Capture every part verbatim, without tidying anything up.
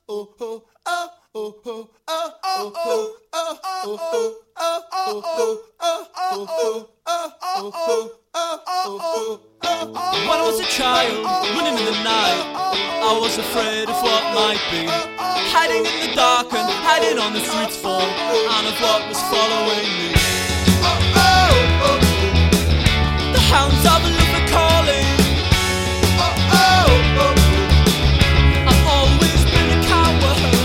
When I was a child, running in the night, I was afraid of what might be. Hiding in the dark and hiding on the streets full, and of what was following me. The hounds of love are calling. I've always been a coward,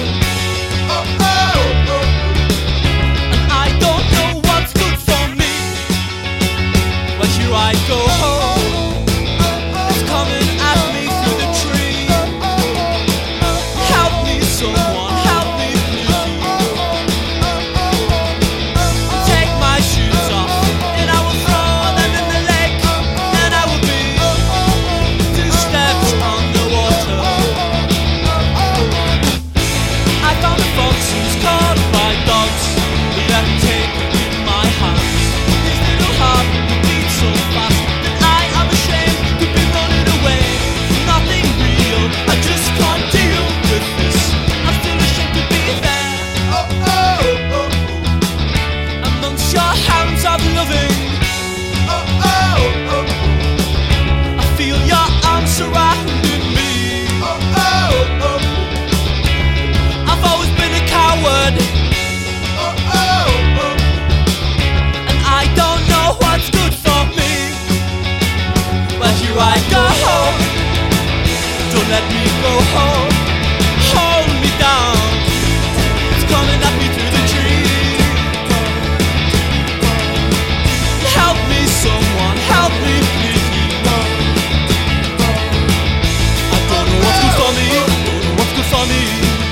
and I don't know what's good for me. But here I go home, it's coming at me through the tree. Help me, someone, help me, please. Take my shoes off, and I will throw them in the lake, and I will be two steps underwater. I found a fox who's caught by dogs, we let him take in my hands. His little heart beats so fast that I am ashamed to be running away. Nothing real, I just can't deal with this. I'm still ashamed to be there. Amongst your hands of loving, I feel your arms surrounding me. I've always been a coward, and I don't know what's good for me. But here I go home, don't let me go home. Hold me down, it's coming at me through the tree. Help me, someone, help me, please. I don't know what's good for me, don't know what's good for me.